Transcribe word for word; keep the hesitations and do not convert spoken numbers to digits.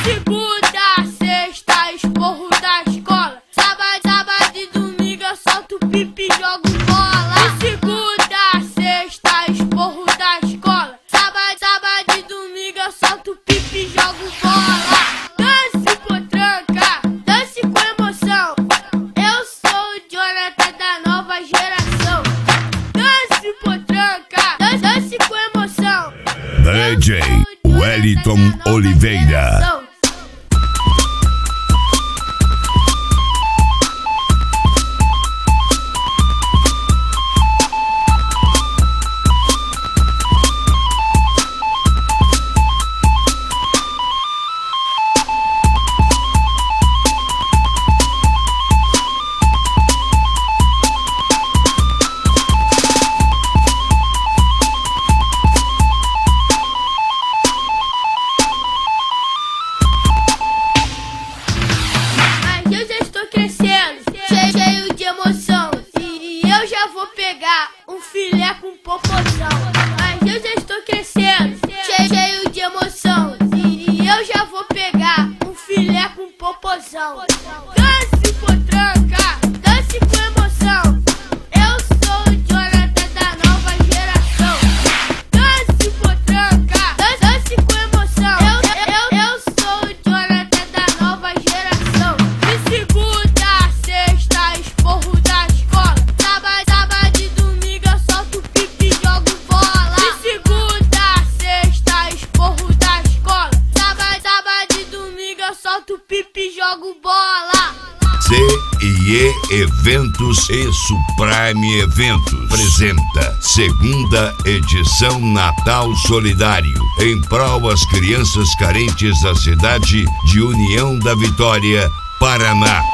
segunda, sexta, esporro da escola. Sábado, sábado e domingo eu solto pipi e jogo bola. De segunda, sexta, esporro da escola. Sábado, sábado e domingo eu solto pipi e jogo bola. Dance potranca, dance com emoção. Eu sou o Jonathan da nova geração. Dance potranca, dance, dance com emoção. D J Wellington Oliveira. Um filé com popozão. Mas eu já estou crescendo, cheio de emoção. E eu já vou pegar um filé com popozão. Dance potranca, dance com emoção. Eu sou o Jonathan da nova geração. Dance potranca, dance, dance com emoção. Eu, eu, eu sou o Jonathan da nova geração. De segunda, sexta, esporro da escola. Sábado, sábado e domingo eu solto pipi e jogo bola. De segunda, sexta, esporro da escola. Sábado, sábado e domingo eu solto pipi e jogo bola. C e E Eventos e Supreme Eventos apresenta segunda edição Natal Solidário em prol às crianças carentes da cidade de União da Vitória, Paraná.